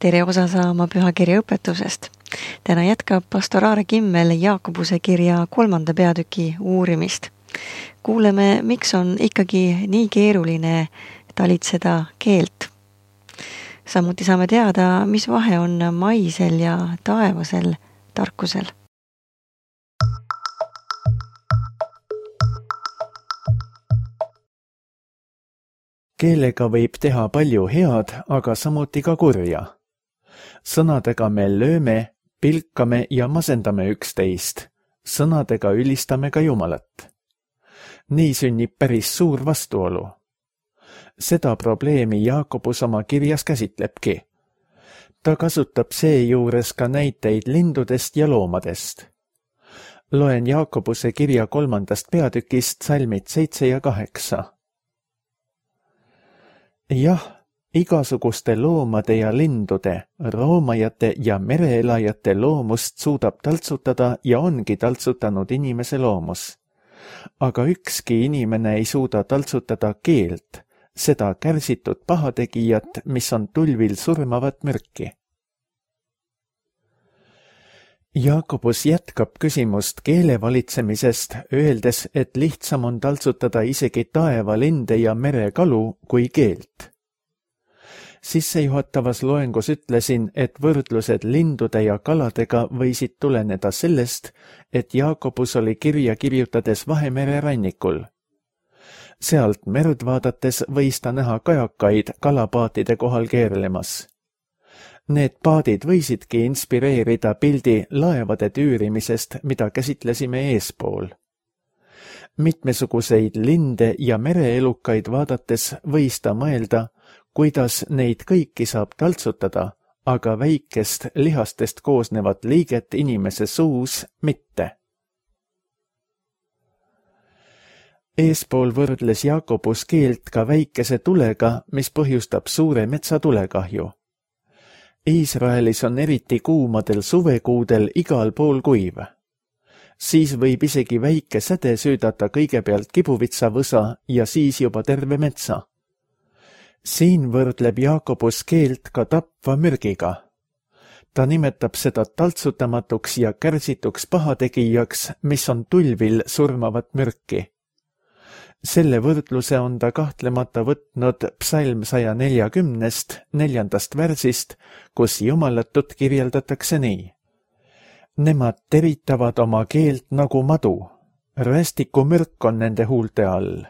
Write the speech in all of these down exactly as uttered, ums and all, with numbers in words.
tere osa saama pühakirja õpetusest. Täna jätkab pastor Aare Kimmel Jaakobuse kirja kolmanda peatüki uurimist. Kuuleme, miks on ikkagi nii keeruline talitseda keelt. Samuti saame teada, mis vahe on maisel ja taevasel tarkusel. Keelega võib teha palju head, aga samuti ka kurja. Sõnadega me lööme, pilkame ja masendame üksteist. Sõnadega ülistame ka Jumalat. Nii sünnib päris suur vastuolu. Seda probleemi Jaakobus oma kirjas käsitlebki. Ta kasutab seejuures ka näiteid lindudest ja loomadest. Loen Jaakobuse kirja kolmandast peatükist salmid seitse ja kaheksa. Jah, igasuguste loomade ja lindude, roomajate ja mereelajate loomust suudab taltsutada ja ongi taltsutanud inimese loomus. Aga ükski inimene ei suuda taltsutada keelt, seda kärsitud pahategijat, mis on tulvil surmavat mürki. Jaakobus jätkab küsimust keele valitsemisest, öeldes, et lihtsam on taltsutada isegi taevalinde ja merekalu kui keelt. Sissejuhatavas loengus ütlesin, et võrdlused lindude ja kaladega võisid tuleneda sellest, et Jaakobus oli kirja kirjutades Vahemere rannikul. Sealt merd vaadates võis ta näha kajakaid kalapaatide kohal keerlemas. Need paadid võisidki inspireerida pildi laevade tüürimisest, mida käsitlesime eespool. Mitmesuguseid linde ja mereelukaid vaadates võis ta mõelda, kuidas neid kõiki saab taltsutada, aga väikest lihastest koosnevat liiget inimese suus mitte. Eespool võrdles Jaakobus keelt ka väikese tulega, mis põhjustab suure metsatulekahju. Iisraelis on eriti kuumadel suvekuudel igal pool kuiv. Siis võib isegi väike säde süüdata kõigepealt kibuvitsavõsa ja siis juba terve metsa. Siin võrdleb Jaakobus keelt ka tapva mürgiga. Ta nimetab seda taltsutamatuks ja kärsituks pahategijaks, mis on tulvil surmavat mürki. Selle võrdluse on ta kahtlemata võtnud psalm saja neljakümnest neljandast värsist, kus Jumalatut kirjeldatakse nii. Nemad teritavad oma keelt nagu madu, rästiku mürk on nende huulte all.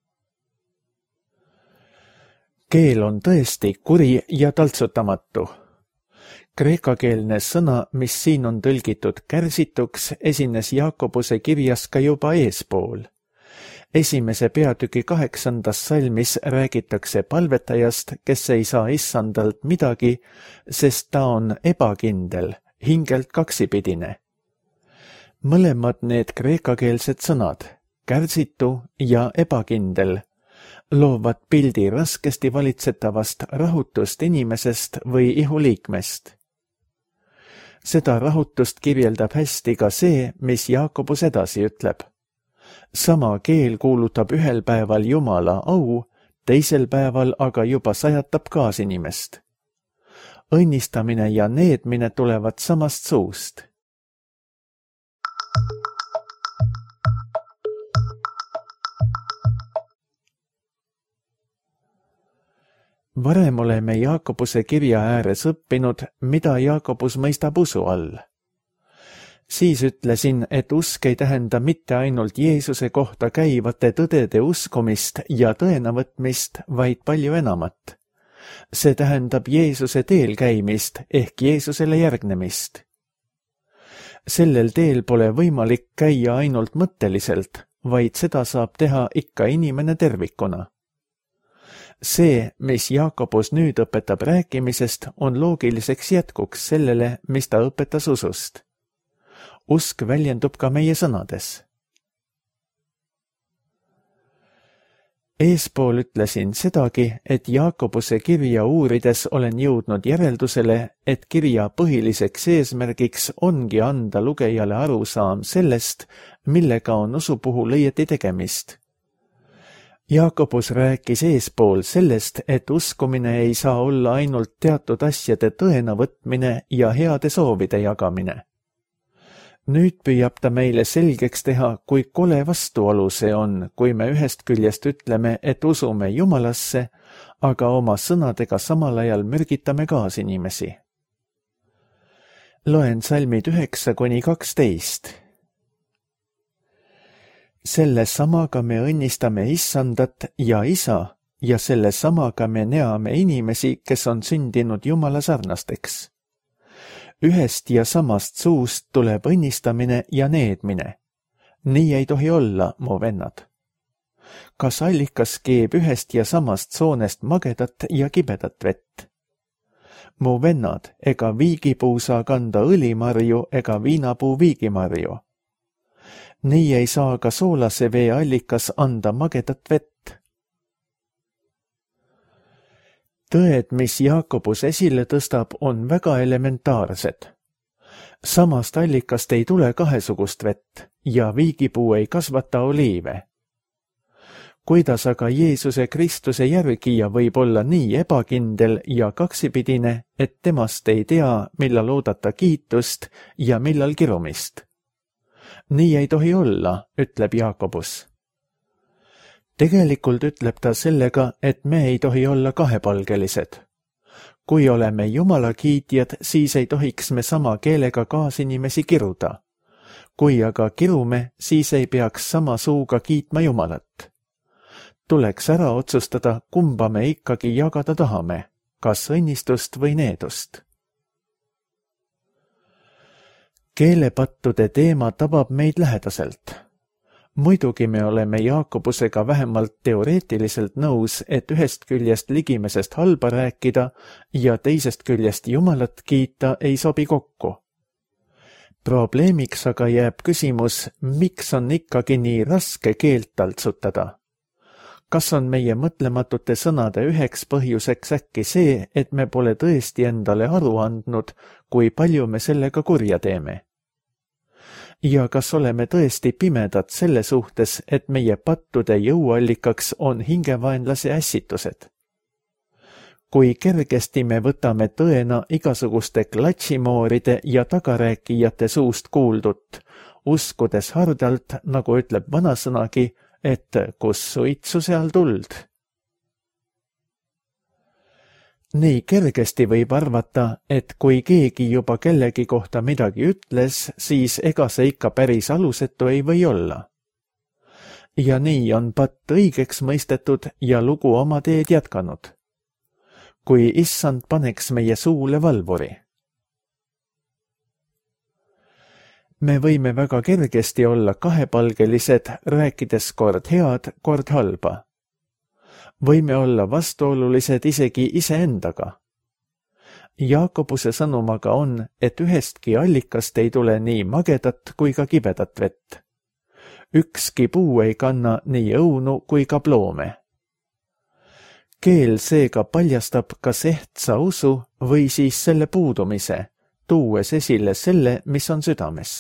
Keel on tõesti kuri ja taltsutamatu. Kreekakeelne sõna, mis siin on tõlgitud kärsituks, esines Jaakobuse kirjas ka juba eespool. Esimese peatüki kaheksandas salmis räägitakse palvetajast, kes ei saa issandalt midagi, sest ta on ebakindel, hingelt kaksipidine. Mõlemad need kreekakeelsed sõnad, kärsitu ja ebakindel, loovad pildi raskesti valitsetavast rahutust inimesest või ihuliikmest. Seda rahutust kirjeldab hästi ka see, mis Jaakobus edasi ütleb. Sama keel kuulutab ühel päeval Jumala au, teisel päeval aga juba sajatab kaasinimest. Õnnistamine ja needmine tulevad samast suust. Varem oleme Jaakobuse kirja ääres õppinud, mida Jaakobus mõistab usu all. Siis ütlesin, et usk ei tähenda mitte ainult Jeesuse kohta käivate tõdede uskumist ja tõenavõtmist, vaid palju enamat. See tähendab Jeesuse teel käimist ehk Jeesusele järgnemist. Sellel teel pole võimalik käia ainult mõtteliselt, vaid seda saab teha ikka inimene tervikuna. See, mis Jaakobus nüüd õpetab rääkimisest, on loogiliseks jätkuks sellele, mis ta õpetas usust. Usk väljendub ka meie sõnades. Eespool ütlesin sedagi, et Jaakobuse kirja uurides olen jõudnud järeldusele, et kirja põhiliseks eesmärgiks ongi anda lugejale arusaam sellest, millega on usu puhul õieti tegemist. Jaakobus rääkis eespool sellest, et uskumine ei saa olla ainult teatud asjade tõena võtmine ja heade soovide jagamine. Nüüd püüab ta meile selgeks teha, kui kole vastuolu see on, kui me ühest küljest ütleme, et usume Jumalasse, aga oma sõnadega samal ajal mürgitame kaasinimesi. Loen salmid üheksa kuni kaksteist. Selle samaga me õnnistame Issandat ja Isa ja selle samaga me neame inimesi, kes on sündinud Jumala sarnasteks. Ühest ja samast suust tuleb õnnistamine ja needmine. Nii ei tohi olla, mu vennad. Kas allikas keeb ühest ja samast soonest magedat ja kibedat vett? Mu vennad, ega viigipuu saa kanda õlimarju ega viinapuu viigimarju. Nii ei saa ka soolase vee allikas anda magedat vett. Tõed, mis Jaakobus esile tõstab, on väga elementaarsed. Samast allikast ei tule kahesugust vett ja viigipuu ei kasvata oliive. Kuidas aga Jeesuse Kristuse järgija võib olla nii ebakindel ja kaksipidine, et temast ei tea, millal oodata kiitust ja millal kirumist? Nii ei tohi olla, ütleb Jaakobus. Tegelikult ütleb ta sellega, et me ei tohi olla kahepalgelised. Kui oleme Jumala kiitjad, siis ei tohiks me sama keelega kaasinimesi kiruda. Kui aga kirume, siis ei peaks sama suuga kiitma Jumalat. Tuleks ära otsustada, kumba me ikkagi jagada tahame, kas õnnistust või needust. Keelepattude teema tabab meid lähedaselt. Muidugi me oleme Jaakobusega vähemalt teoreetiliselt nõus, et ühest küljest ligimesest halba rääkida ja teisest küljest Jumalat kiita ei sobi kokku. Probleemiks aga jääb küsimus, miks on ikkagi nii raske keelt taltsutada. Kas on meie mõtlematute sõnade üheks põhjuseks äkki see, et me pole tõesti endale aru andnud, kui palju me sellega kurja teeme? Ja kas oleme tõesti pimedad selle suhtes, et meie pattude jõuallikaks on hingevaenlase ässitused? Kui kergesti me võtame tõena igasuguste klatšimooride ja tagarääkijate suust kuuldut, uskudes hardalt, nagu ütleb vanasõnagi, et kus suitsu seal tuld. Nii kergesti võib arvata, et kui keegi juba kellegi kohta midagi ütles, siis ega see ikka päris alusetu ei või olla. Ja nii on patt õigeks mõistetud ja lugu oma teed jätkanud. Kui Issand paneks meie suule valvuri. Me võime väga kergesti olla kahepalgelised, rääkides kord head, kord halba. Võime olla vastuolulised isegi iseendaga. Jaakobuse sõnumaga on, et ühestki allikast ei tule nii magedat kui ka kibedat vett. Ükski puu ei kanna nii õunu kui ka ploome. Keel seega paljastab kas ehtsa usu või siis selle puudumise, tuues esile selle, mis on südames.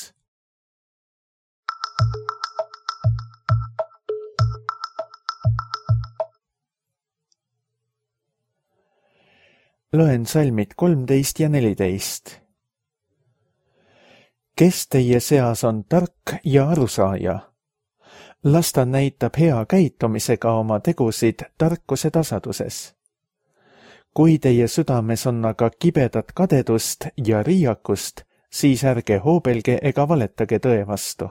Loen salmid kolmteist ja neliteist. Kes teie seas on tark ja arusaaja? Las ta näitab hea käitumisega oma tegusid tarkuse tasaduses. Kui teie südames on aga kibedat kadedust ja riiakust, siis ärge hoobelge ega valetage tõe vastu.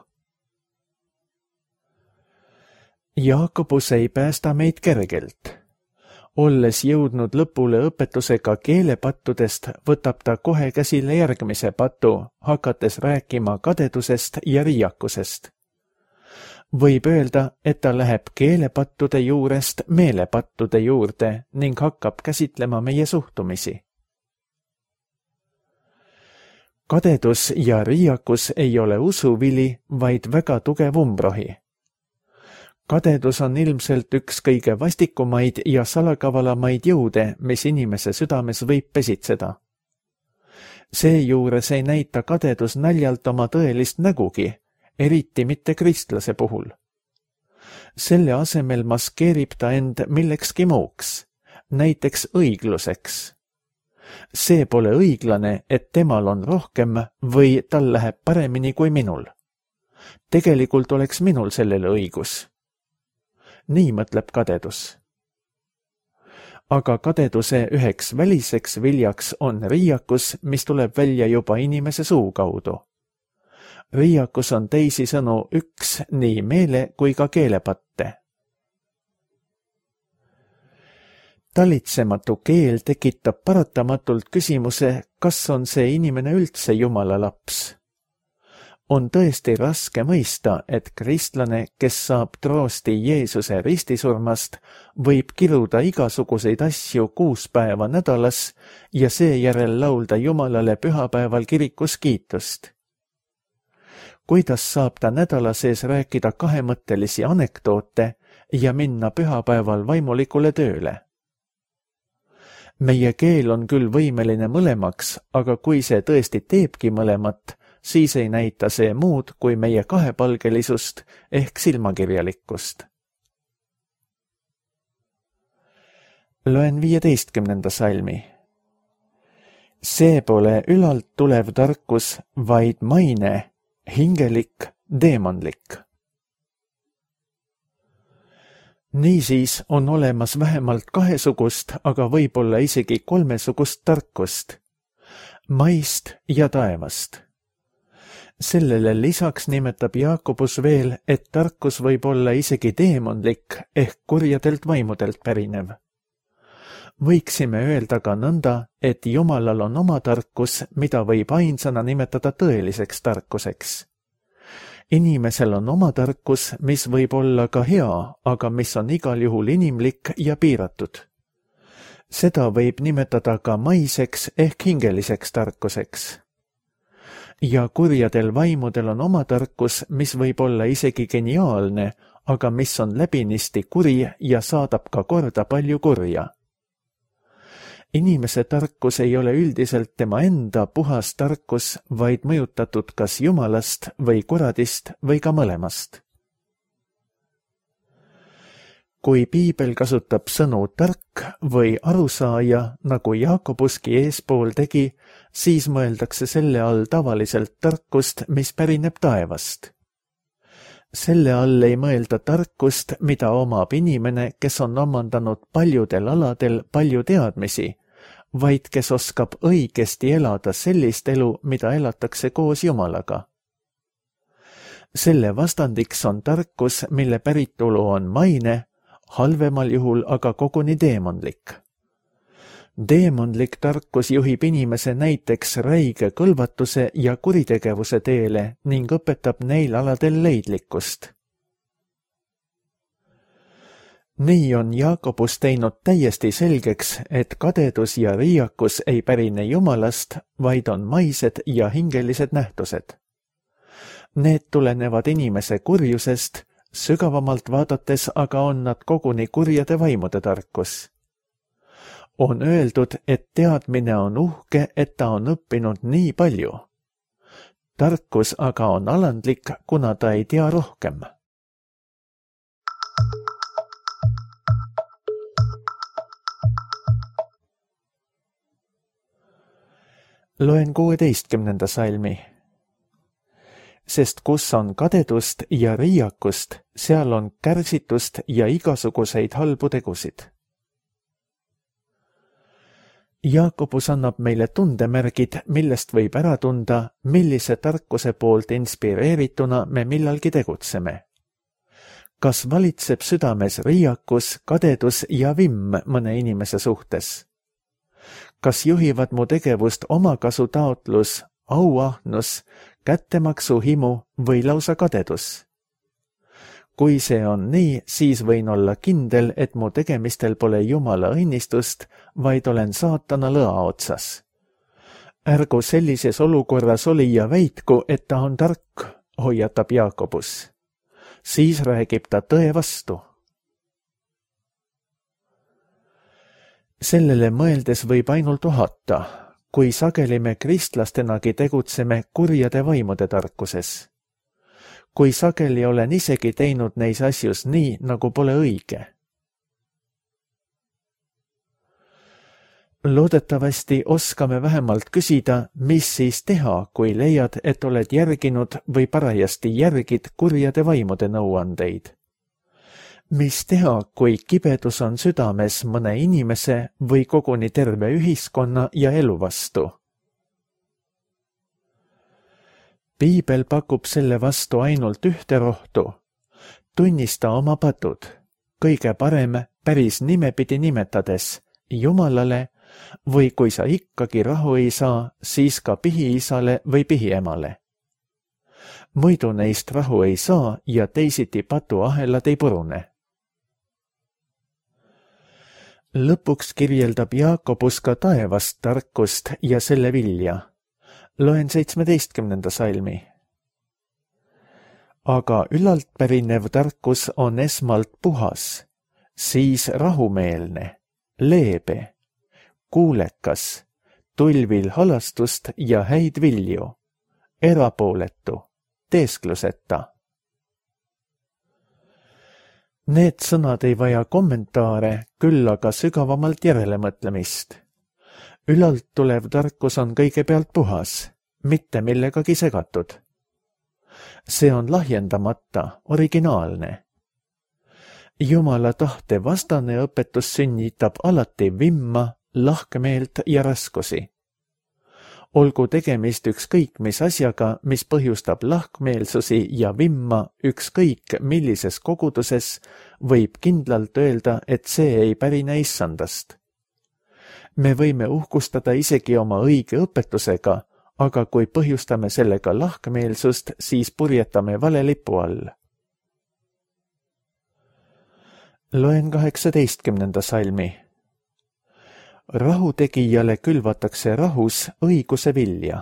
Jaakobus ei päästa meid kergelt. Olles jõudnud lõpule õpetusega keelepattudest, võtab ta kohe käsile järgmise patu, hakates rääkima kadedusest ja riiakusest. Võib öelda, et ta läheb keelepattude juurest meelepattude juurde ning hakkab käsitlema meie suhtumisi. Kadedus ja riiakus ei ole usuvili, vaid väga tugev umbrohi. Kadedus on ilmselt üks kõige vastikumaid ja salakavalamaid jõude, mis inimese südames võib pesitseda. Seejuures ei näita kadedus naljalt oma tõelist nägugi, eriti mitte kristlase puhul. Selle asemel maskeerib ta end millekski muuks, näiteks õigluseks. See pole õiglane, et temal on rohkem või tal läheb paremini kui minul. Tegelikult oleks minul sellele õigus. Nii mõtleb kadedus. Aga kadeduse üheks väliseks viljaks on riiakus, mis tuleb välja juba inimese suu kaudu. Riiakus on teisisõnu üks nii meele kui ka keelepatte. Talitsematu keel tekitab paratamatult küsimuse, kas on see inimene üldse Jumala laps. On tõesti raske mõista, et kristlane, kes saab troosti Jeesuse ristisurmast, võib kiruda igasuguseid asju kuus päeva nädalas ja seejärel laulda Jumalale pühapäeval kirikus kiitust. Kuidas saab ta nädala sees rääkida kahemõttelisi anekdoote ja minna pühapäeval vaimulikule tööle? Meie keel on küll võimeline mõlemaks, aga kui see tõesti teebki mõlemat, siis ei näita see muud kui meie kahepalgelisust ehk silmakirjalikkust. Loen viieteistkümnenda salmi. See pole ülalt tulev tarkus, vaid maine, hingelik, deemonlik. Niisiis on olemas vähemalt kahesugust, aga võib-olla isegi kolmesugust tarkust, maist ja taevast. Sellele lisaks nimetab Jaakobus veel, et tarkus võib olla isegi deemonlik ehk kurjadelt vaimudelt pärinev. Võiksime öelda ka nõnda, et Jumalal on oma tarkus, mida võib ainsana nimetada tõeliseks tarkuseks. Inimesel on oma tarkus, mis võib olla ka hea, aga mis on igal juhul inimlik ja piiratud. Seda võib nimetada ka maiseks ehk hingeliseks tarkuseks. Ja kurjadel vaimudel on oma tarkus, mis võib olla isegi geniaalne, aga mis on läbinisti kuri ja saadab ka korda palju kurja. Inimese tarkus ei ole üldiselt tema enda puhas tarkus, vaid mõjutatud kas Jumalast või kuradist või ka mõlemast. Kui piibel kasutab sõnu tark või arusaaja, nagu Jaakobuski eespool tegi, siis mõeldakse selle all tavaliselt tarkust, mis pärineb taevast. Selle all ei mõelda tarkust, mida omab inimene, kes on omandanud paljudel aladel palju teadmisi, vaid kes oskab õigesti elada sellist elu, mida elatakse koos Jumalaga. Selle vastandiks on tarkus, mille päritolu on maine, halvemal juhul aga koguni deemonlik. Deemonlik tarkus juhib inimese näiteks räige kõlvatuse ja kuritegevuse teele ning õpetab neil aladel leidlikkust. Nii on Jaakobus teinud täiesti selgeks, et kadedus ja riiakus ei pärine Jumalast, vaid on maised ja hingelised nähtused. Need tulenevad inimese kurjusest, sügavamalt vaadates aga on nad koguni kurjade vaimude tarkus. On öeldud, et teadmine on uhke, et ta on õppinud nii palju. Tarkus aga on alandlik, kuna ta ei tea rohkem. Loen kuueteistkümnenda salmi. Sest kus on kadedust ja riiakust, seal on kärsitust ja igasuguseid halbu tegusid. Jaakobus annab meile tundemärgid, millest võib ära tunda, millise tarkuse poolt inspireerituna me millalgi tegutseme. Kas valitseb südames riiakus, kadedus ja vimm mõne inimese suhtes? Kas juhivad mu tegevust omakasu taotlus, auahnus, kättemaksu himu või lausa kadedus? Kui see on nii, siis võin olla kindel, et mu tegemistel pole Jumala õnnistust, vaid olen saatana lõa otsas. Ärgu sellises olukorras olija väitku, et ta on tark, hoiatab Jaakobus. Siis räägib ta tõe vastu. Sellele mõeldes võib ainult ohata, kui sageli me kristlastenagi tegutseme kurjade vaimude tarkuses. kui sageli olen isegi teinud neis asjus nii, nagu pole õige. Loodetavasti oskame vähemalt küsida, mis siis teha, kui leiad, et oled järginud või parajasti järgid kurjade vaimude nõuandeid. Mis teha, kui kibedus on südames mõne inimese või koguni terve ühiskonna ja elu vastu? Piibel pakub selle vastu ainult ühte rohtu. Tunnista oma patud, kõige parem päris nimepidi nimetades Jumalale või kui sa ikkagi rahu ei saa, siis ka pihiisale või pihiemale. Muidu neist rahu ei saa ja teisiti patuahelad ei purune. Lõpuks kirjeldab Jaakobus ka taevast tarkust ja selle vilja. Loen seitsmeteistkümnenda salmi. Aga ülalt pärinev tarkus on esmalt puhas, siis rahumeelne, leebe, kuulekas, tulvil halastust ja häid vilju, erapooletu, teeskluseta. Need sõnad ei vaja kommentaare, küll aga sügavamalt järelemõtlemist. Ülalt tulev tarkus on kõigepealt puhas, mitte millegagi segatud. See on lahjendamata, originaalne. Jumala tahte vastane õpetus sünnitab alati vimma, lahkemeelt ja raskusi. Olgu tegemist ükskõik mis asjaga, mis põhjustab lahkmeelsusi ja vimma ükskõik millises koguduses, võib kindlalt öelda, et see ei pärine issandast. Me võime uhkustada isegi oma õige õpetusega, aga kui põhjustame sellega lahkmeelsust, siis purjetame vale lipu all. Loen kaheksateistkümnenda salmi. Rahutegijale külvatakse rahus õiguse vilja.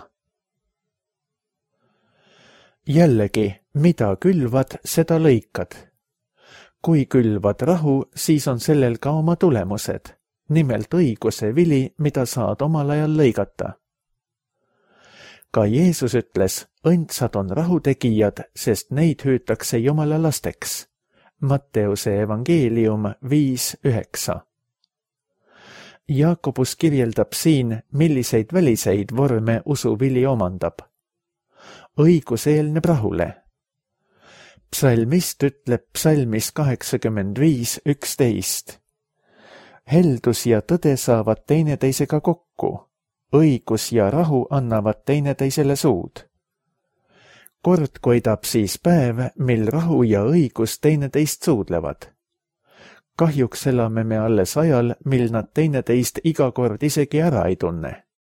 Jällegi, mida külvad, seda lõikad. Kui külvad rahu, siis on sellel ka oma tulemused, nimelt õiguse vili, mida saad omal ajal lõigata. Ka Jeesus ütles, õndsad on rahutegijad, sest neid hüütakse Jumala lasteks. Matteuse evangeelium viis üheksa. Jaakobus kirjeldab siin, milliseid väliseid vorme usuvili omandab. Õigus eelneb rahule. Psalmist ütleb psalmis kaheksakümmend viis üksteist. Heldus ja tõde saavad teineteisega kokku. Õigus ja rahu annavad teineteisele suud. Kord koidab siis päev, mil rahu ja õigus teineteist suudlevad. Kahjuks elame me alles ajal, mil nad teineteist iga kord isegi ära ei tunne.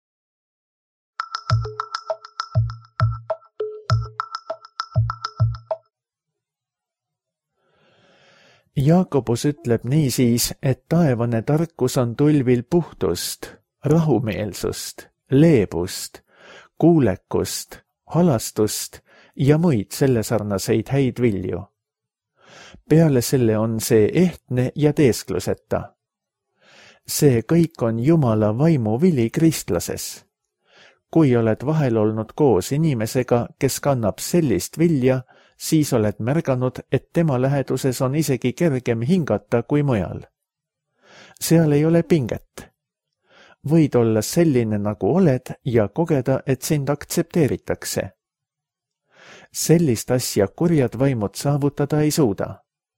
Jaakobus ütleb niisiis, et taevane tarkus on tulvil puhtust, rahumeelsust, leebust, kuulekust, halastust ja muid sellesarnaseid häid vilju. Peale selle on see ehtne ja teeskluseta. See kõik on Jumala vaimu vili kristlases. Kui oled vahel olnud koos inimesega, kes kannab sellist vilja, siis oled märganud, et tema läheduses on isegi kergem hingata kui mujal. Seal ei ole pinget. Võid olla selline, nagu oled ja kogeda, et sind aktsepteeritakse. Sellist asja kurjad vaimud saavutada ei suuda.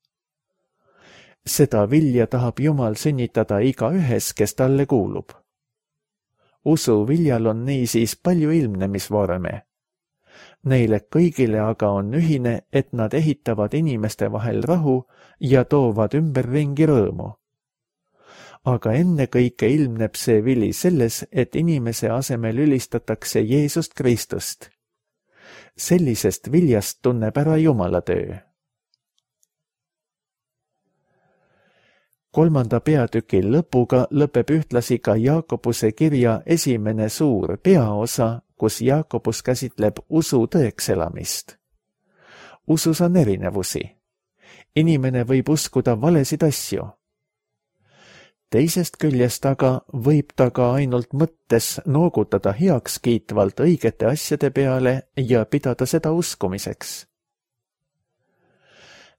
Seda vilja tahab Jumal sünnitada igaühes, kes talle kuulub. Usu viljal on niisiis palju ilmnemisvorme. Neile kõigile aga on ühine, et nad ehitavad inimeste vahel rahu ja toovad ümberringi rõõmu. Aga ennekõike ilmneb see vili selles, et inimese asemel ülistatakse Jeesust Kristust. Sellisest viljast tunneb ära Jumala töö. Kolmanda peatüki lõpuga lõpeb ühtlasi ka Jaakobuse kirja esimene suur peaosa, kus Jaakobus käsitleb usu tõeks elamist. Usus on erinevusi. Inimene võib uskuda valesid asju. Teisest küljest aga võib ta ka ainult mõttes noogutada heaks kiitvalt õigete asjade peale ja pidada seda uskumiseks.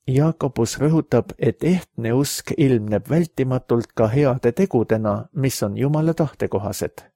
Jaakobus rõhutab, et ehtne usk ilmneb vältimatult ka heade tegudena, mis on Jumala tahtekohased.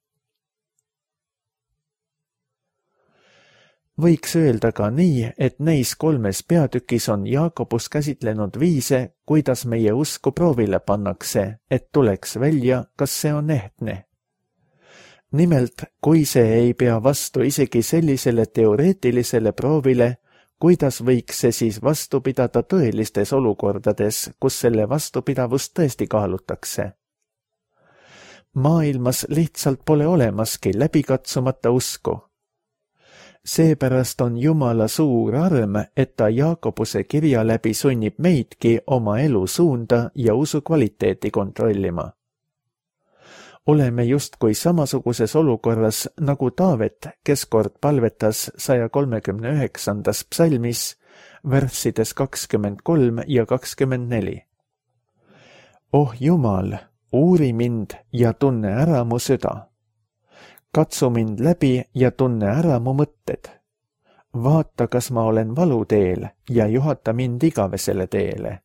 Võiks öelda ka nii, et neis kolmes peatükis on Jaakobus käsitlenud viise, kuidas meie usku proovile pannakse, et tuleks välja, kas see on ehtne. Nimelt, kui see ei pea vastu isegi sellisele teoreetilisele proovile, kuidas võiks see siis vastu pidada tõelistes olukordades, kus selle vastupidavust tõesti kaalutakse? Maailmas lihtsalt pole olemaski läbikatsumata usku. Seepärast on Jumala suur arm, et ta Jaakobuse kirja läbi sunnib meidki oma elu suunda ja usu kvaliteeti kontrollima. Oleme justkui samasuguses olukorras nagu Taavet, kes kord palvetas saja kolmekümne üheksandas psalmis, värssides kakskümmend kolm ja kakskümmend neli. Oh Jumal, uuri mind ja tunne ära mu süda. Katsu mind läbi ja tunne ära mu mõtted. Vaata, kas ma olen valuteel ja juhata mind igavesele teele.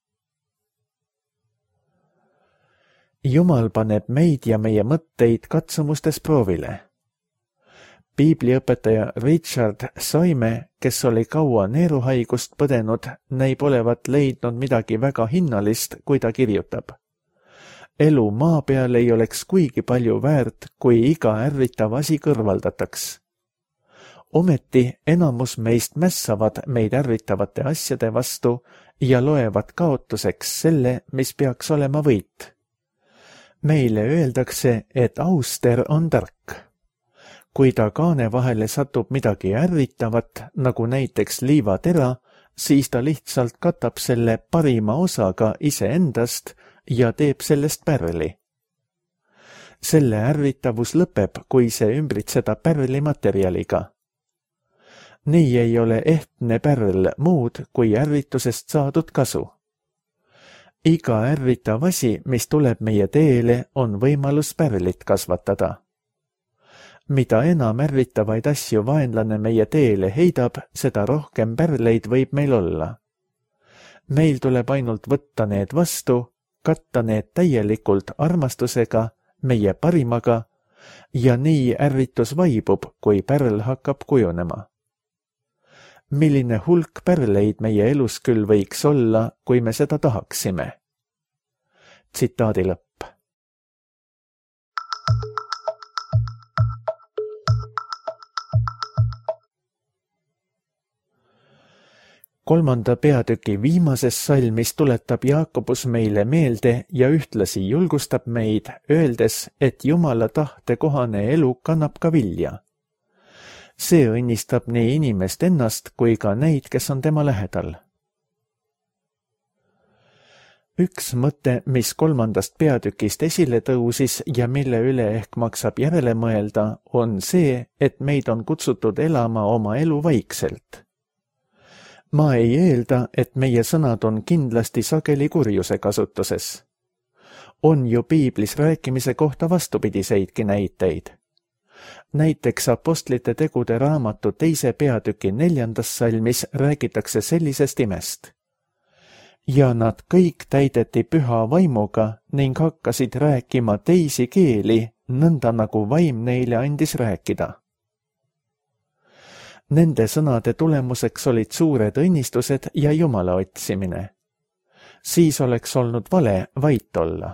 Jumal paneb meid ja meie mõtteid katsumustes proovile. Piibliõpetaja Richard Soime, kes oli kaua neeruhaigust põdenud, näib olevat leidnud midagi väga hinnalist, kui ta kirjutab. Elu maa peal ei oleks kuigi palju väärt, kui iga ärritav asi kõrvaldataks. Ometi enamus meist mässavad meid ärritavate asjade vastu ja loevad kaotuseks selle, mis peaks olema võit. Meile öeldakse, et auster on tark. Kui ta kaane vahele satub midagi ärritavat, nagu näiteks liivatera, siis ta lihtsalt katab selle parima osaga iseendast ja teeb sellest pärli. Selle ärritavus lõpeb, kui see ümbritseda pärli materjaliga. Nii ei ole ehtne pärl muud kui ärritusest saadud kasu. Iga ärritav asi, mis tuleb meie teele, on võimalus pärlit kasvatada. Mida enam ärritavaid asju vaenlane meie teele heidab, seda rohkem pärleid võib meil olla. Meil tuleb ainult võtta need vastu, katta need täielikult armastusega, meie parimaga, ja nii ärritus vaibub, kui pärl hakkab kujunema. Milline hulk pärleid meie elus küll võiks olla, kui me seda tahaksime? Tsitaadi lõpp. Kolmanda peatüki viimases salmis tuletab Jaakobus meile meelde ja ühtlasi julgustab meid, öeldes, et Jumala tahte kohane elu kannab ka vilja. See õnnistab nii inimest ennast kui ka neid, kes on tema lähedal. Üks mõte, mis kolmandast peatükist esile tõusis ja mille üle ehk maksab järele mõelda, on see, et meid on kutsutud elama oma elu vaikselt. Ma ei eelda, et meie sõnad on kindlasti sageli kurjuse kasutuses. On ju piiblis rääkimise kohta vastupidiseidki näiteid. Näiteks apostlite tegude raamatu teise peatüki neljandas salmis räägitakse sellisest imest. Ja nad kõik täideti püha vaimuga ning hakkasid rääkima teisi keeli, nõnda nagu vaim neile andis rääkida. Nende sõnade tulemuseks olid suured õnnistused ja Jumala otsimine. Siis oleks olnud vale vait olla.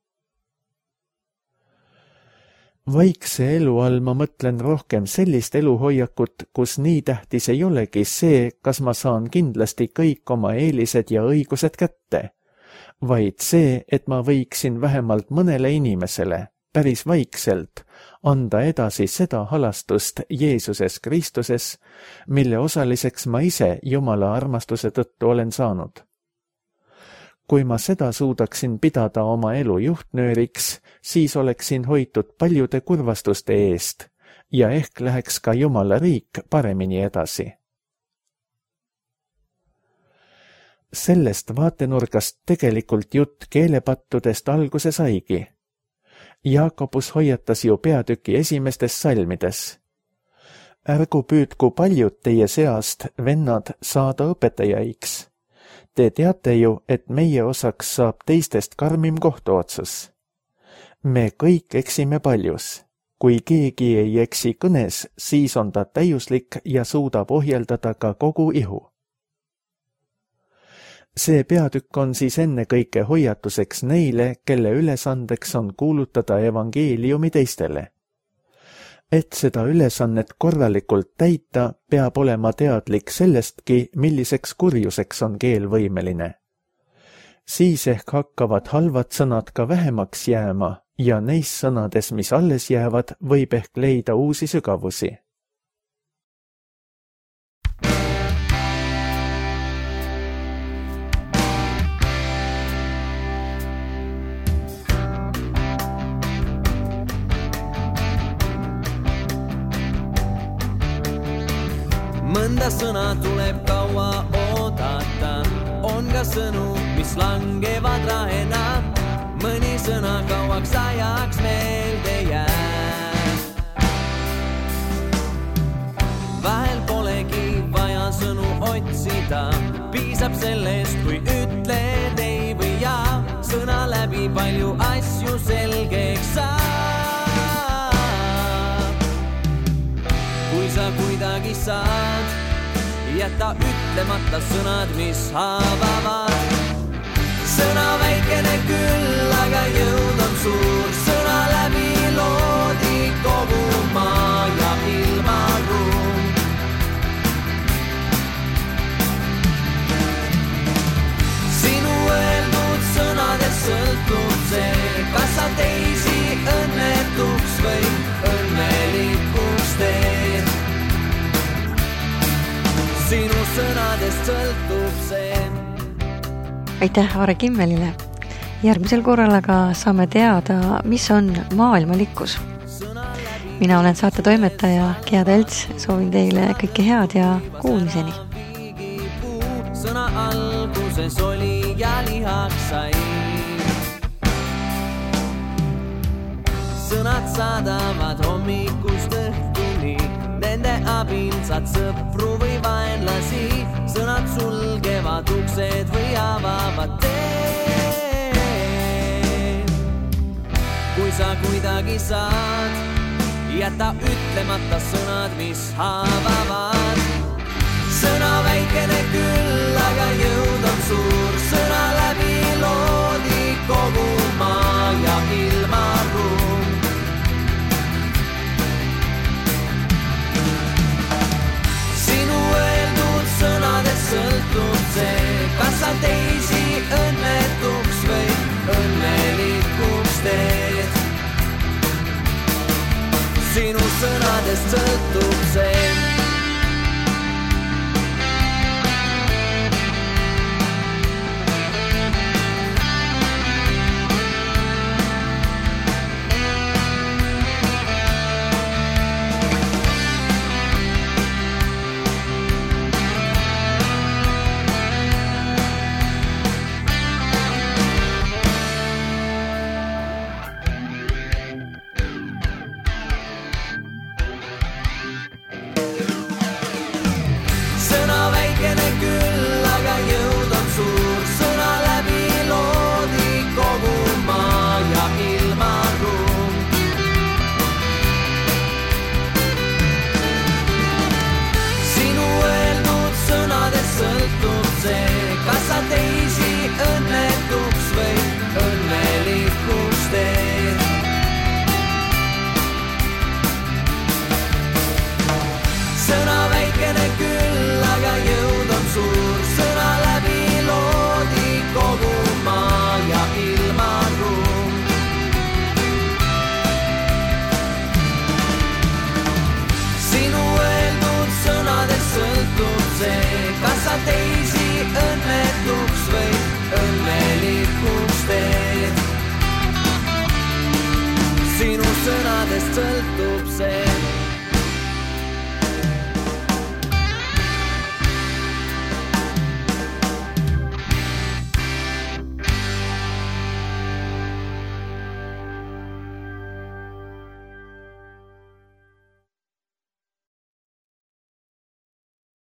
Vaikse elu all ma mõtlen rohkem sellist eluhoiakut, kus nii tähtis ei olegi see, kas ma saan kindlasti kõik oma eelised ja õigused kätte, vaid see, et ma võiksin vähemalt mõnele inimesele, päris vaikselt, anda edasi seda halastust Jeesuses Kristuses, mille osaliseks ma ise Jumala armastuse tõttu olen saanud. Kui ma seda suudaksin pidada oma elu juhtnööriks, siis oleksin hoitud paljude kurvastuste eest ja ehk läheks ka Jumala riik paremini edasi. Sellest vaatenurgast tegelikult jutt keelepattudest alguse saigi. Jaakobus hoiatas ju peatüki esimestes salmides. Ärgu püüdku paljud teie seast, vennad, saada õpetajaiks. Te teate ju, et meie osaks saab teistest karmim kohtuotsus. Me kõik eksime paljus. Kui keegi ei eksi kõnes, siis on ta täiuslik ja suudab ohjeldada ka kogu ihu. See peatükk on siis ennekõike hoiatuseks neile, kelle ülesandeks on kuulutada evangeeliumi teistele. Et seda ülesannet korralikult täita, peab olema teadlik sellestki, milliseks kurjuseks on keel võimeline. Siis ehk hakkavad halvad sõnad ka vähemaks jääma ja neis sõnades, mis alles jäävad, võib ehk leida uusi sügavusi. Mõnda sõna tuleb kaua oodata, on ka sõnu, mis langevad rahena, mõni sõna kauaks ajaks meelde jääb. Vahel polegi vaja sõnu otsida, piisab sellest, kui ütled ei või jaa, sõna läbi palju asju selgeks saab. Kui sa kuidagi saad, jäta ütlemata sõnad, mis haavavad. Sõna väikene küll, aga jõud on suur, sõna läbi loodi kogu maa ja ilmaruum. Sinu öeldud sõnadest sõltub see, kas sa teisi õnnetuks või õnnelikuks teed. Sinu sõnadest sõltub see. Aitäh Aare Kimmelile. Järgmisel korral aga saame teada, mis on maailmalikkus. Mina olen saate toimetaja Gea Telts, soovin teile kõike head ja kuulmiseni. Sõna alguses oli ja lihaks sai. Sõnad saadavad hommikust õhtuni, nende abil saad sõpru või vaenlasi, sõnad sulgevad uksed või avavad teed. Kui sa kuidagi saad, jäta ütlemata sõnad, mis haavavad. Sõna väikene küll, aga jõud on suur, sõna läbi loodi kogu maa ja ilmaruum. Sõnadest sõltub see, kas sa teisi õnnetuks või õnnelikuks teed. Sinu sõnadest sõltub see.